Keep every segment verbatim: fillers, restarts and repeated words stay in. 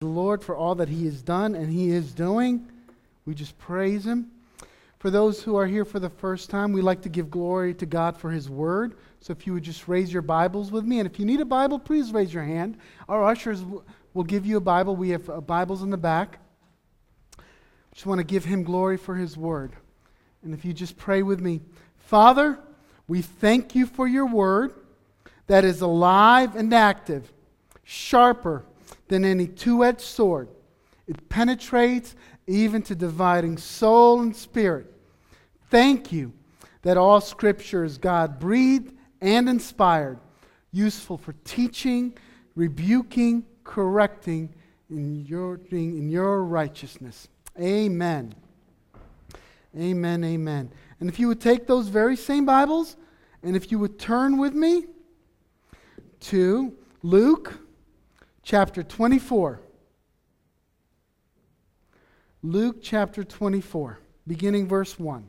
the Lord for all that He has done and He is doing. We just praise Him. For those who are here for the first time, we like to give glory to God for His Word. So if you would just raise your Bibles with me. And if you need a Bible, please raise your hand. Our ushers will give you a Bible. We have uh, Bibles in the back. Just want to give Him glory for His Word. And if you just pray with me. Father, we thank You for Your Word that is alive and active, sharper than any two-edged sword. It penetrates even to dividing soul and spirit. Thank You that all Scripture is God-breathed and inspired, useful for teaching, rebuking, correcting in your, in your righteousness. Amen. Amen, amen. And if you would take those very same Bibles, and if you would turn with me to Luke chapter twenty-four. Luke chapter twenty-four, beginning verse one.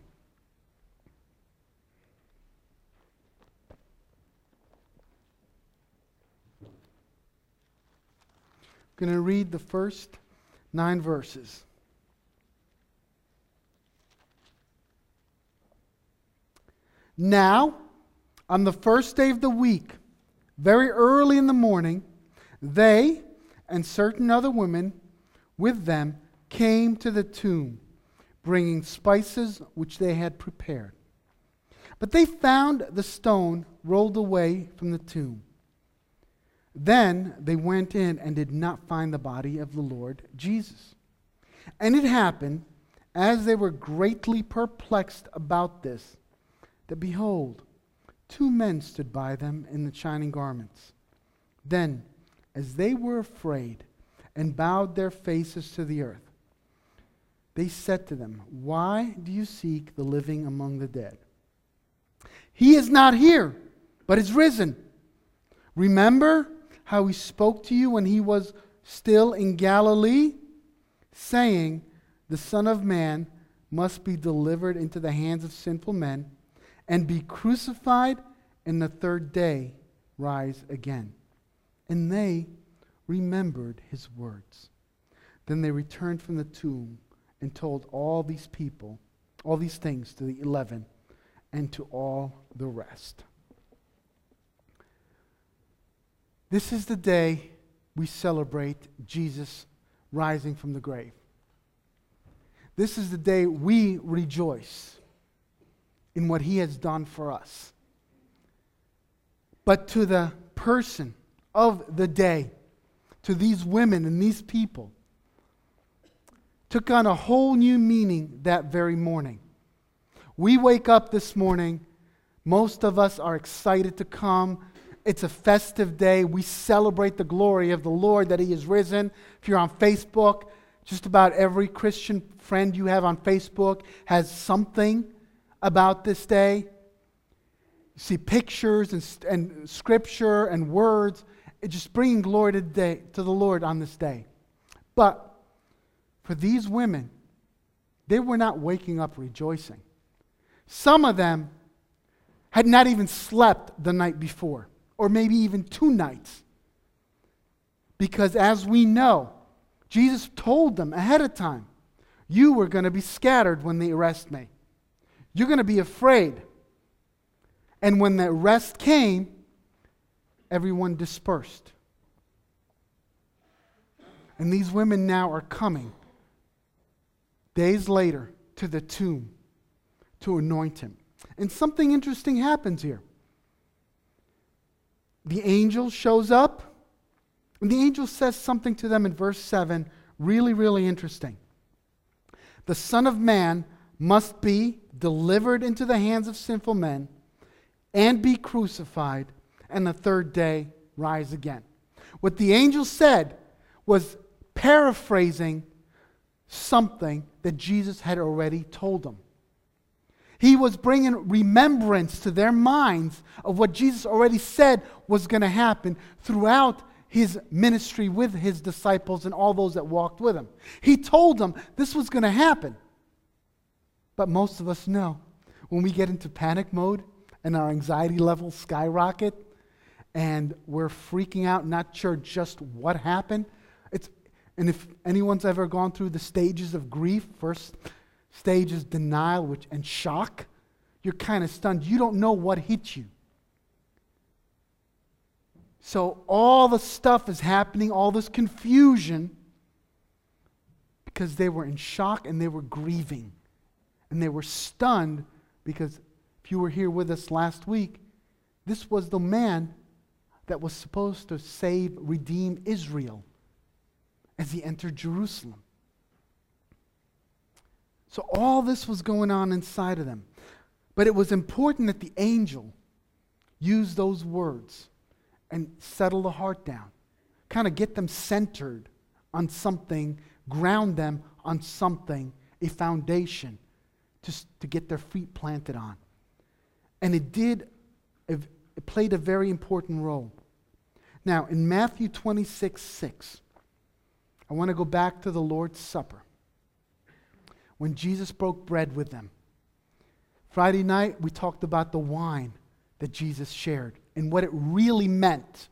I'm going to read the first nine verses. Now, on the first day of the week, very early in the morning, they and certain other women with them came to the tomb, bringing spices which they had prepared. But they found the stone rolled away from the tomb. Then they went in and did not find the body of the Lord Jesus. And it happened, as they were greatly perplexed about this, that behold, two men stood by them in the shining garments. Then, as they were afraid and bowed their faces to the earth, they said to them, Why do you seek the living among the dead? He is not here, but is risen. Remember how He spoke to you when He was still in Galilee, saying, The Son of Man must be delivered into the hands of sinful men and be crucified, and the third day rise again. And they remembered His words. Then they returned from the tomb and told all these people, all these things to the eleven and to all the rest. This is the day we celebrate Jesus rising from the grave. This is the day we rejoice in what He has done for us. But to the person of the day, to these women and these people, took on a whole new meaning that very morning. We wake up this morning, most of us are excited to come. It's a festive day. We celebrate the glory of the Lord that He is risen. If you're on Facebook, just about every Christian friend you have on Facebook has something about this day. You see pictures and, and scripture and words. It's just bringing glory to the, day, to the Lord on this day. But for these women, they were not waking up rejoicing. Some of them had not even slept the night before, or maybe even two nights. Because as we know, Jesus told them ahead of time, you were going to be scattered when they arrest me. You're going to be afraid. And when the arrest came, everyone dispersed. And these women now are coming days later to the tomb to anoint Him. And something interesting happens here. The angel shows up, and the angel says something to them in verse seven, really, really interesting. The Son of Man must be delivered into the hands of sinful men and be crucified, and the third day rise again. What the angel said was paraphrasing something that Jesus had already told them. He was bringing remembrance to their minds of what Jesus already said was going to happen throughout His ministry with His disciples and all those that walked with Him. He told them this was going to happen. But most of us know when we get into panic mode and our anxiety levels skyrocket and we're freaking out, not sure just what happened, it's And if anyone's ever gone through the stages of grief, first stage is denial which, and shock. You're kind of stunned. You don't know what hit you. So all the stuff is happening, all this confusion, because they were in shock and they were grieving. And they were stunned because if you were here with us last week, this was the man that was supposed to save, redeem Israel as he entered Jerusalem. So all this was going on inside of them. But it was important that the angel use those words and settle the heart down. Kind of get them centered on something, ground them on something, a foundation to, to get their feet planted on. And it did, it played a very important role. Now, in Matthew twenty-six six, I want to go back to the Lord's Supper. When Jesus broke bread with them. Friday night, we talked about the wine that Jesus shared and what it really meant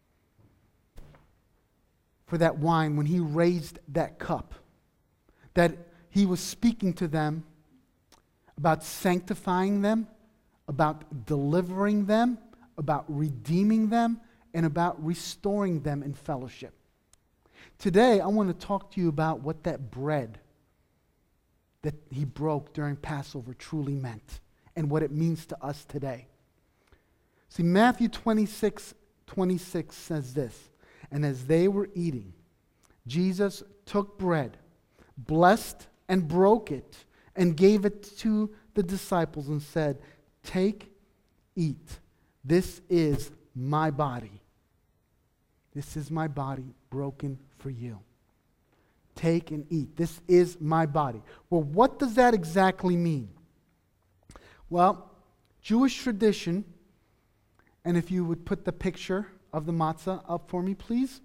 for that wine when he raised that cup. That he was speaking to them about sanctifying them, about delivering them, about redeeming them, and about restoring them in fellowship. Today, I want to talk to you about what that bread that he broke during Passover truly meant and what it means to us today. See, Matthew twenty-six twenty-six says this, and as they were eating, Jesus took bread, blessed and broke it, and gave it to the disciples and said, "Take, eat. This is my body. This is my body broken for you. Take and eat. This is my body." Well, what does that exactly mean? Well, Jewish tradition, and if you would put the picture of the matzah up for me, please.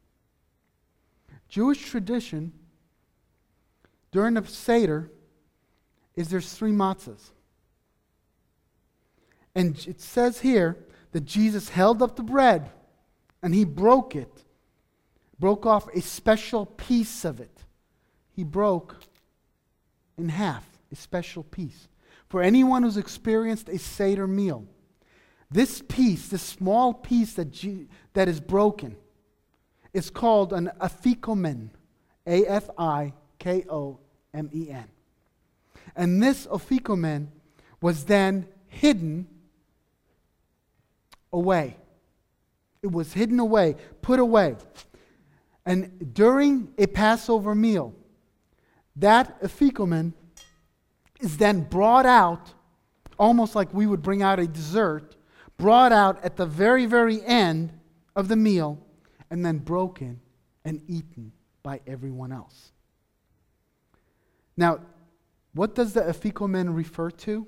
Jewish tradition, during the Seder, is there's three matzahs. And it says here that Jesus held up the bread and he broke it. Broke off a special piece of it. He broke in half a special piece. For anyone who's experienced a Seder meal, this piece, this small piece that, G, that is broken, is called an afikomen, A F I K O M E N. And this afikomen was then hidden away. It was hidden away, put away. And during a Passover meal, that afikomen is then brought out, almost like we would bring out a dessert, brought out at the very, very end of the meal, and then broken and eaten by everyone else. Now, what does the afikomen refer to?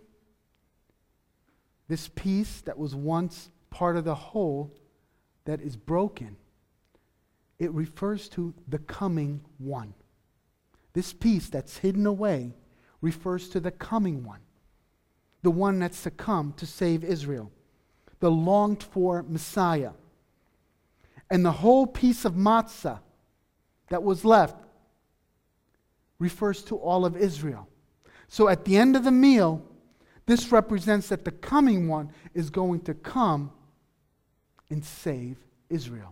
This piece that was once part of the whole that is broken. It refers to the coming one. This piece that's hidden away refers to the coming one. The one that's to come to save Israel. The longed for Messiah. And the whole piece of matzah that was left refers to all of Israel. So at the end of the meal, this represents that the coming one is going to come and save Israel.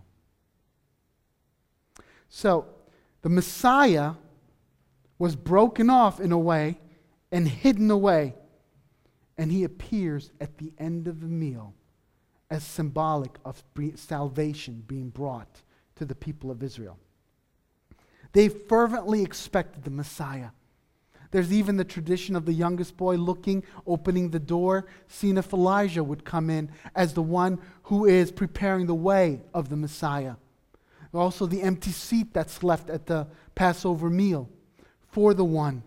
So the Messiah was broken off in a way and hidden away. And he appears at the end of the meal as symbolic of salvation being brought to the people of Israel. They fervently expected the Messiah. There's even the tradition of the youngest boy looking, opening the door, seeing if Elijah would come in as the one who is preparing the way of the Messiah. Also the empty seat that's left at the Passover meal for the one.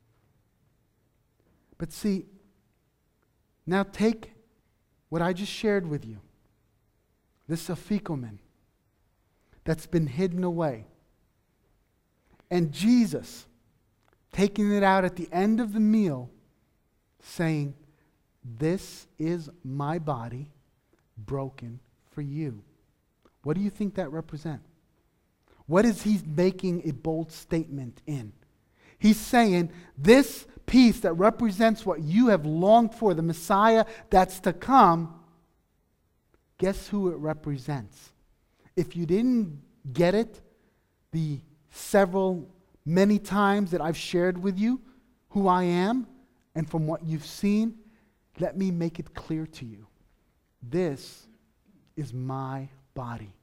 But see, now take what I just shared with you, this afikomen that's been hidden away, and Jesus taking it out at the end of the meal, saying, "This is my body broken for you." What do you think that represents? What is he making a bold statement in? He's saying this peace that represents what you have longed for, the Messiah that's to come, guess who it represents? If you didn't get it, the several, many times that I've shared with you who I am and from what you've seen, let me make it clear to you. This is my body.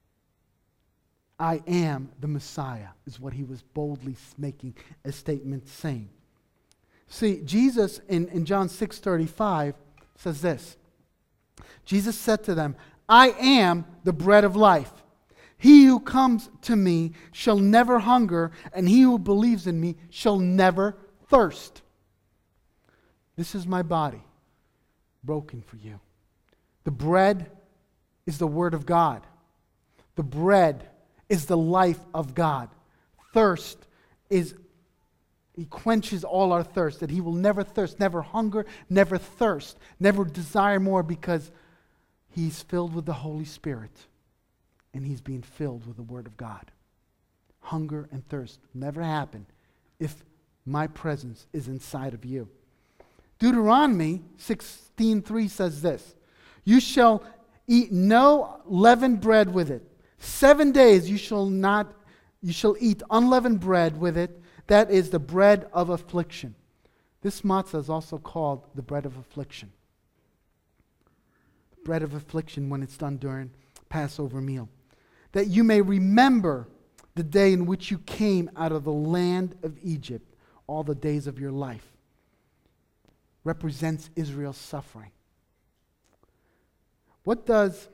I am the Messiah, is what he was boldly making a statement saying. See, Jesus in, in John six thirty-five says this. Jesus said to them, I am the bread of life. He who comes to me shall never hunger, and he who believes in me shall never thirst. This is my body, broken for you. The bread is the word of God. The bread is the life of God. Thirst is, he quenches all our thirst, that he will never thirst, never hunger, never thirst, never desire more, because he's filled with the Holy Spirit and he's being filled with the Word of God. Hunger and thirst never happen if my presence is inside of you. Deuteronomy sixteen three says this, you shall eat no leavened bread with it. Seven days you shall not, you shall eat unleavened bread with it. That is the bread of affliction. This matzah is also called the bread of affliction. The bread of affliction when it's done during Passover meal. That you may remember the day in which you came out of the land of Egypt, all the days of your life. Represents Israel's suffering. What does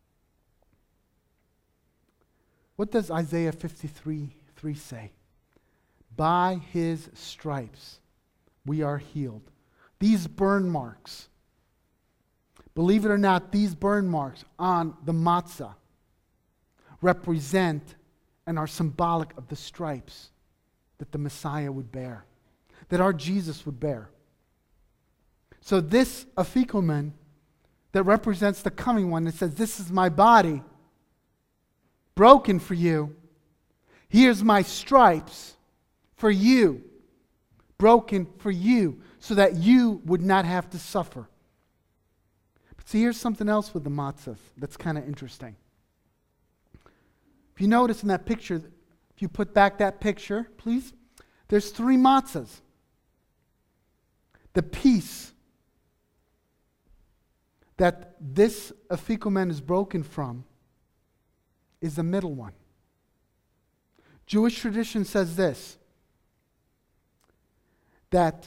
What does Isaiah fifty-three three say? By his stripes we are healed. These burn marks, believe it or not, these burn marks on the matzah represent and are symbolic of the stripes that the Messiah would bear, that our Jesus would bear. So this afikomen that represents the coming one, that says, this is my body, broken for you. Here's my stripes for you, broken for you, so that you would not have to suffer. But see, here's something else with the matzahs that's kind of interesting. If you notice in that picture, if you put back that picture, please, there's three matzahs. The piece that this afikomen is broken from is the middle one. Jewish tradition says this, that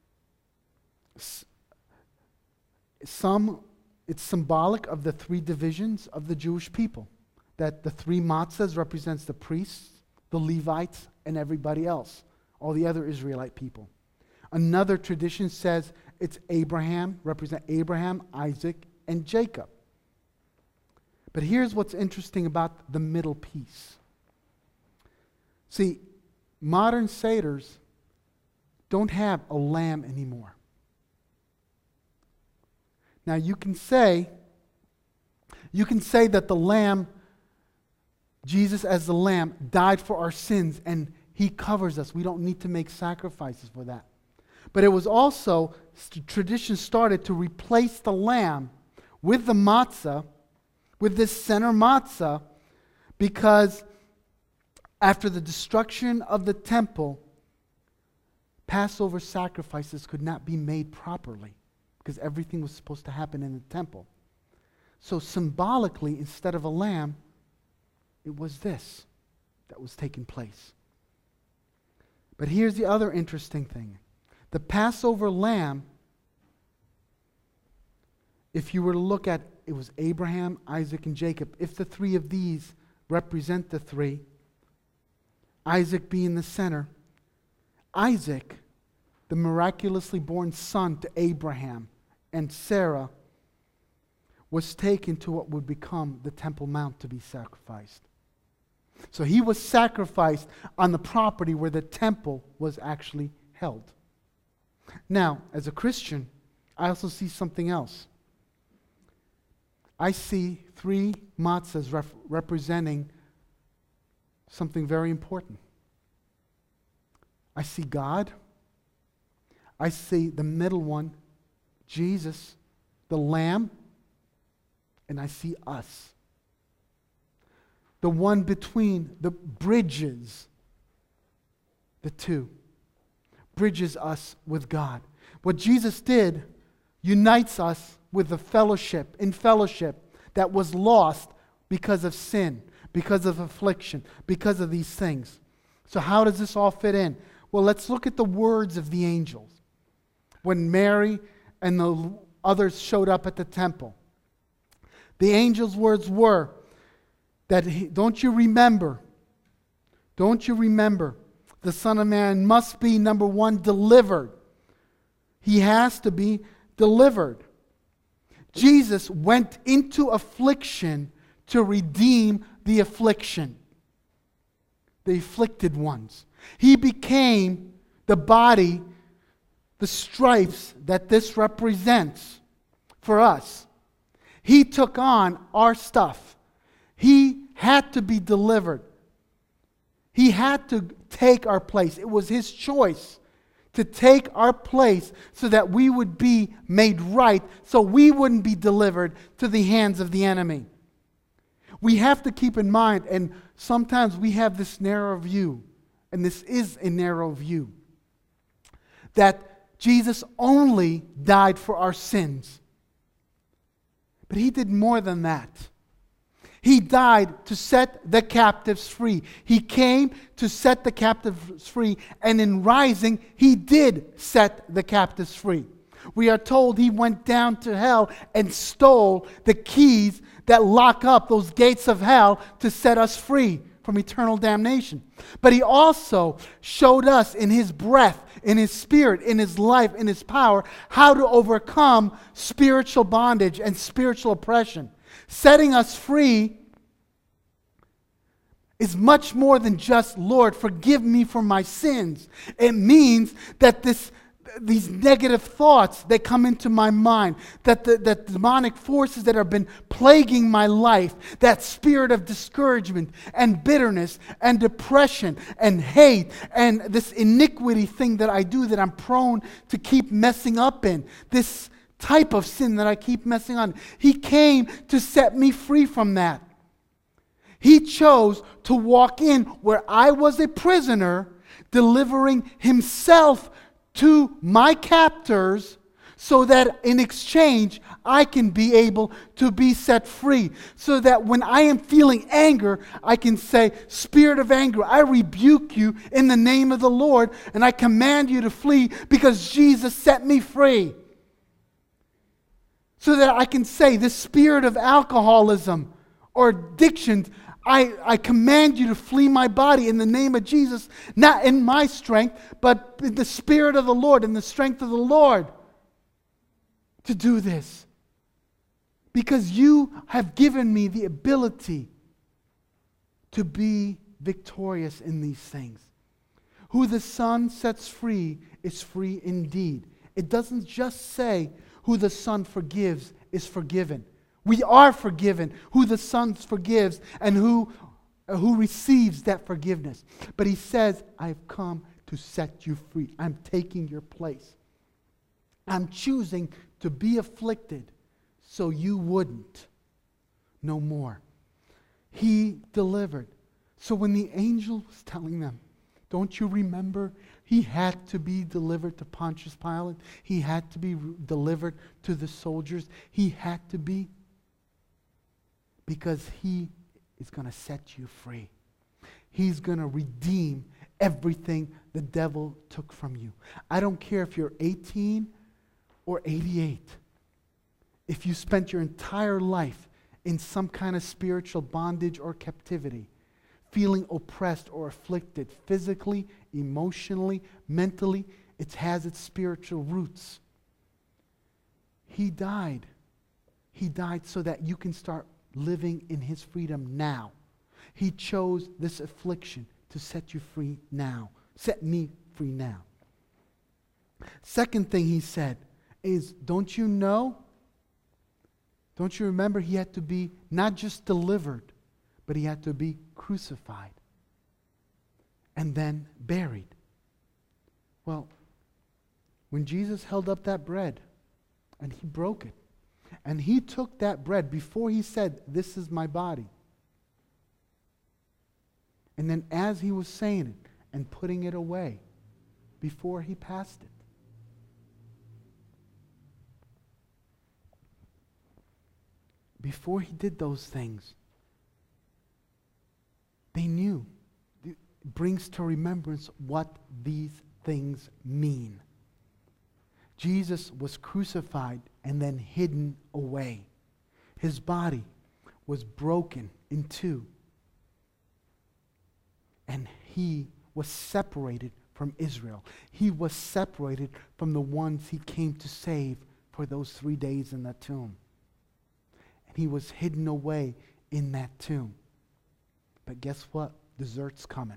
some, it's symbolic of the three divisions of the Jewish people, that the three matzahs represents the priests, the Levites, and everybody else, all the other Israelite people. Another tradition says it's Abraham, represent Abraham, Isaac, and Jacob. But here's what's interesting about the middle piece. See, modern seders don't have a lamb anymore. Now you can say, you can say that the lamb, Jesus as the lamb, died for our sins and he covers us. We don't need to make sacrifices for that. But it was also, tradition started to replace the lamb with the matzah, with this center matzah, because after the destruction of the temple, Passover sacrifices could not be made properly because everything was supposed to happen in the temple. So symbolically, instead of a lamb, it was this that was taking place. But here's the other interesting thing. The Passover lamb, if you were to look at, it was Abraham, Isaac, and Jacob. If the three of these represent the three, Isaac being the center, Isaac, the miraculously born son to Abraham and Sarah, was taken to what would become the Temple Mount to be sacrificed. So he was sacrificed on the property where the temple was actually held. Now, as a Christian, I also see something else. I see three matzahs ref- representing something very important. I see God. I see the middle one, Jesus, the Lamb, and I see us. The one between the bridges, the two, bridges us with God. What Jesus did unites us with the fellowship, in fellowship that was lost because of sin, because of affliction, because of these things. So how does this all fit in? Well, let's look at the words of the angels. When Mary and the others showed up at the temple, the angels' words were that, he, don't you remember, don't you remember, the Son of Man must be, number one, delivered. He has to be delivered. Jesus went into affliction to redeem the affliction, the afflicted ones. He became the body, the stripes that this represents for us. He took on our stuff. He had to be delivered. He had to take our place. It was His choice to take our place so that we would be made right, so we wouldn't be delivered to the hands of the enemy. We have to keep in mind, and sometimes we have this narrow view, and this is a narrow view, that Jesus only died for our sins. But He did more than that. He died to set the captives free. He came to set the captives free, and in rising, He did set the captives free. We are told He went down to hell and stole the keys that lock up those gates of hell to set us free from eternal damnation. But He also showed us in His breath, in His Spirit, in His life, in His power, how to overcome spiritual bondage and spiritual oppression. Setting us free is much more than just, Lord, forgive me for my sins. It means that this these negative thoughts that come into my mind, that the that demonic forces that have been plaguing my life, that spirit of discouragement and bitterness and depression and hate and this iniquity thing that I do that I'm prone to keep messing up in, this type of sin that I keep messing on. He came to set me free from that. He chose to walk in where I was a prisoner, delivering Himself to my captors so that in exchange I can be able to be set free. So that when I am feeling anger, I can say, Spirit of anger, I rebuke you in the name of the Lord, and I command you to flee because Jesus set me free. So that I can say, this spirit of alcoholism or addiction, I, I command you to flee my body in the name of Jesus, not in my strength, but in the Spirit of the Lord, in the strength of the Lord, to do this. Because you have given me the ability to be victorious in these things. Who the Son sets free is free indeed. It doesn't just say who the Son forgives is forgiven. We are forgiven, who the Son forgives and who, uh, who receives that forgiveness. But He says, I've come to set you free. I'm taking your place. I'm choosing to be afflicted so you wouldn't. No more. He delivered. So when the angel was telling them, don't you remember? He had to be delivered to Pontius Pilate. He had to be re- delivered to the soldiers. He had to be. Because He is going to set you free. He's going to redeem everything the devil took from you. I don't care if you're eighteen or eighty-eight. If you spent your entire life in some kind of spiritual bondage or captivity, feeling oppressed or afflicted physically, emotionally, mentally, it has its spiritual roots. He died. He died so that you can start living in His freedom now. He chose this affliction to set you free now. Set me free now. Second thing He said is, don't you know? Don't you remember He had to be not just delivered, but He had to be crucified. and then buried. Well, when Jesus held up that bread and he broke it, and he took that bread before he said, "This is my body." And then as he was saying it and putting it away, before he passed it, before he did those things, they knew. It brings to remembrance what these things mean. Jesus was crucified and then hidden away. His body was broken in two. And he was separated from Israel. He was separated from the ones he came to save for those three days in the tomb. And he was hidden away in that tomb. But guess what? Dessert's coming.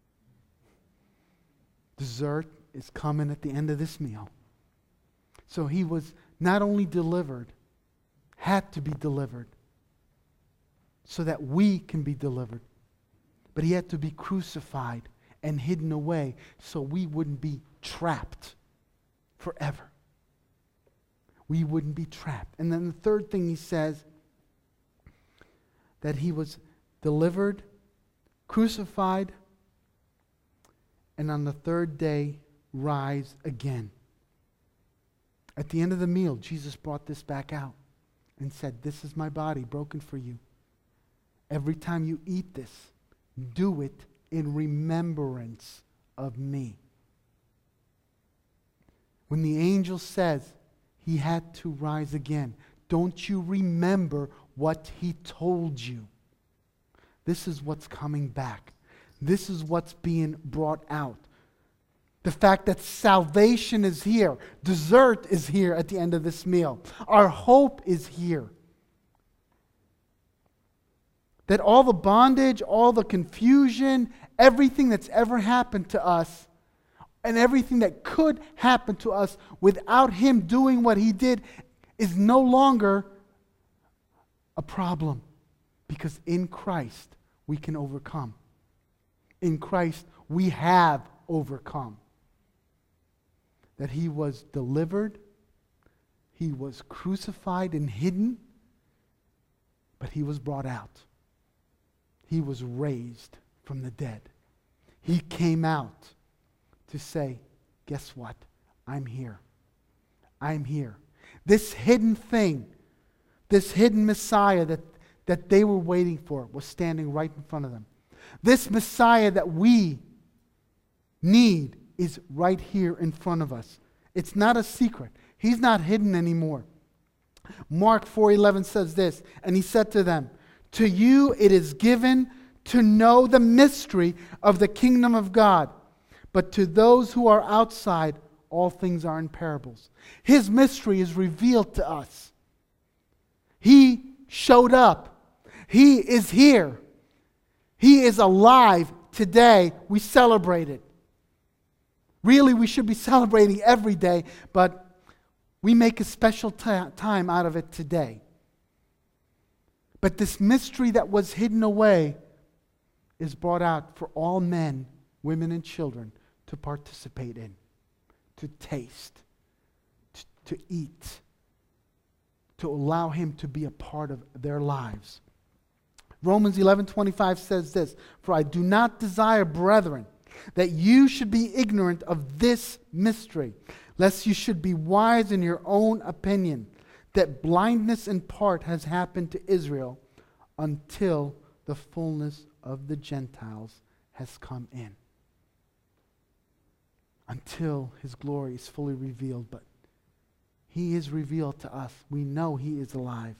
Dessert is coming at the end of this meal. So he was not only delivered, had to be delivered, so that we can be delivered, but he had to be crucified and hidden away so we wouldn't be trapped forever. We wouldn't be trapped. And then the third thing he says, that he was delivered, crucified, and on the third day rise again. At the end of the meal, Jesus brought this back out and said, "This is my body broken for you. Every time you eat this, do it in remembrance of me." When the angel says he had to rise again, don't you remember what he told you? This is what's coming back. This is what's being brought out. The fact that salvation is here. Dessert is here at the end of this meal. Our hope is here. That all the bondage, all the confusion, everything that's ever happened to us, and everything that could happen to us without him doing what he did, is no longer a problem. Because in Christ, we can overcome. In Christ, we have overcome. That he was delivered, he was crucified and hidden, but he was brought out. He was raised from the dead. He came out to say, guess what? I'm here. I'm here. This hidden thing, this hidden Messiah that, that they were waiting for was standing right in front of them. This Messiah that we need is right here in front of us. It's not a secret. He's not hidden anymore. Mark four eleven says this, and he said to them, "To you it is given to know the mystery of the kingdom of God, but to those who are outside, all things are in parables." His mystery is revealed to us. He showed up. He is here. He is alive today. We celebrate it. Really, we should be celebrating every day, but we make a special t- time out of it today. But this mystery that was hidden away is brought out for all men, women, and children to participate in, to taste, to, to eat, to allow him to be a part of their lives. Romans eleven twenty-five says this, "For I do not desire, brethren, that you should be ignorant of this mystery, lest you should be wise in your own opinion, that blindness in part has happened to Israel until the fullness of the Gentiles has come in." Until his glory is fully revealed. But he is revealed to us. We know he is alive.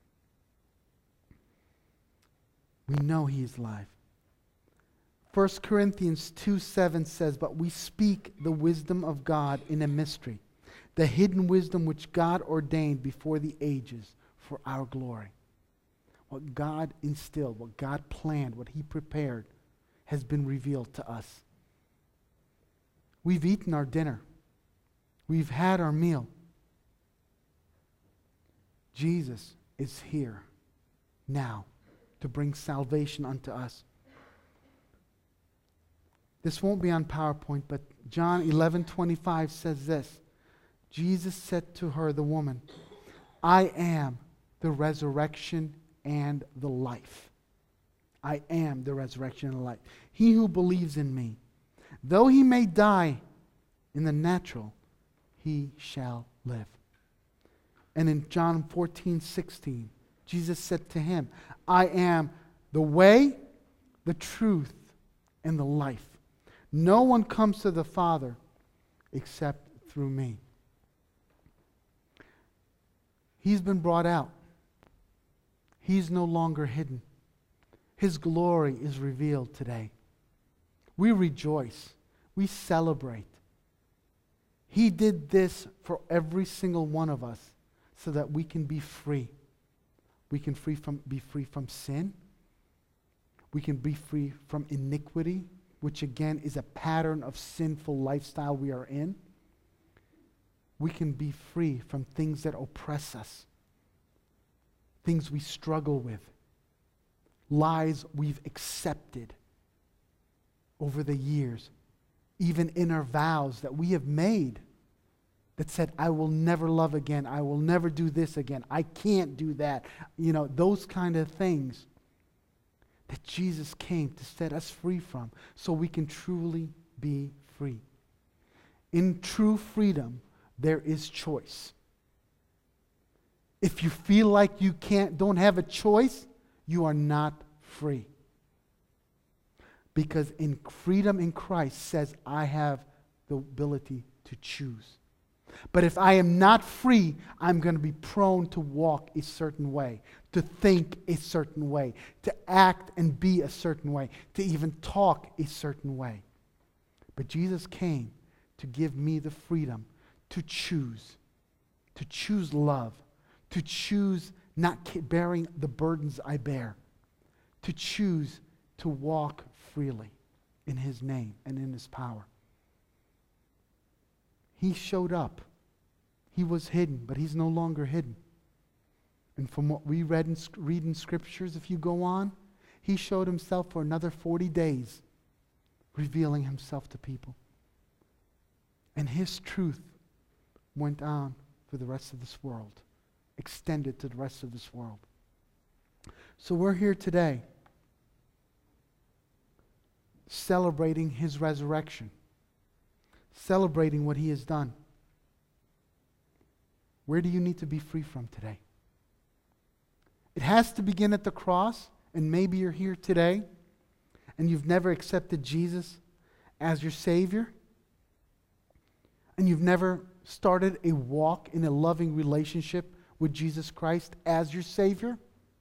We know he is alive. First Corinthians two seven says, "But we speak the wisdom of God in a mystery, the hidden wisdom which God ordained before the ages for our glory." What God instilled, what God planned, what he prepared has been revealed to us. We've eaten our dinner. We've had our meal. Jesus is here now to bring salvation unto us. This won't be on PowerPoint, but John eleven twenty-five says this. Jesus said to her, the woman, I am the resurrection and the life. I am the resurrection and the life. He who believes in me, though he may die in the natural, he shall live. And in John fourteen sixteen, Jesus said to him, I am the way, the truth, and the life. No one comes to the Father except through me. He's been brought out. He's no longer hidden. His glory is revealed today. We rejoice. We celebrate. He did this for every single one of us so that we can be free. We can free from, be free from sin. We can be free from iniquity, which again is a pattern of sinful lifestyle we are in. We can be free from things that oppress us, things we struggle with, lies we've accepted over the years, even in our vows that we have made that said, I will never love again, I will never do this again, I can't do that. You know, those kind of things that Jesus came to set us free from so we can truly be free. In true freedom, there is choice. If you feel like you can't, don't have a choice, you are not free. Because in freedom in Christ says, I have the ability to choose. But if I am not free, I'm going to be prone to walk a certain way, to think a certain way, to act and be a certain way, to even talk a certain way. But Jesus came to give me the freedom to choose, to choose love, to choose not bearing the burdens I bear, to choose to walk freely in His name and in His power. He showed up. He was hidden, but He's no longer hidden. And from what we read in, read in Scriptures, if you go on, He showed Himself for another forty days, revealing Himself to people. And His truth went on for the rest of this world, extended to the rest of this world. So we're here today celebrating His resurrection, celebrating what He has done. Where do you need to be free from today? It has to begin at the cross, and maybe you're here today and you've never accepted Jesus as your Savior, and you've never started a walk in a loving relationship with Jesus Christ as your Savior.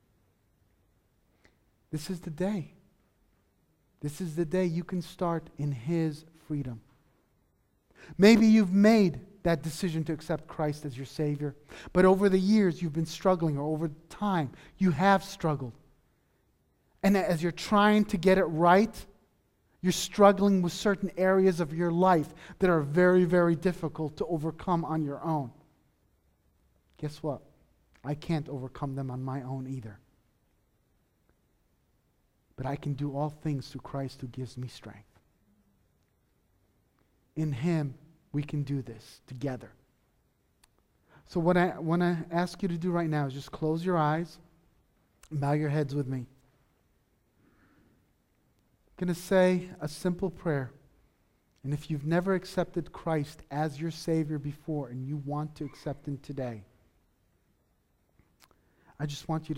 This is the day. This is the day you can start in His freedom. Maybe you've made that decision to accept Christ as your Savior, but over the years you've been struggling, or over time you have struggled. And as you're trying to get it right, you're struggling with certain areas of your life that are very, very difficult to overcome on your own. Guess what? I can't overcome them on my own either. But I can do all things through Christ who gives me strength. In Him, we can do this together. So what I want to ask you to do right now is just close your eyes and bow your heads with me. I'm going to say a simple prayer. And if you've never accepted Christ as your Savior before and you want to accept Him today, I just want you to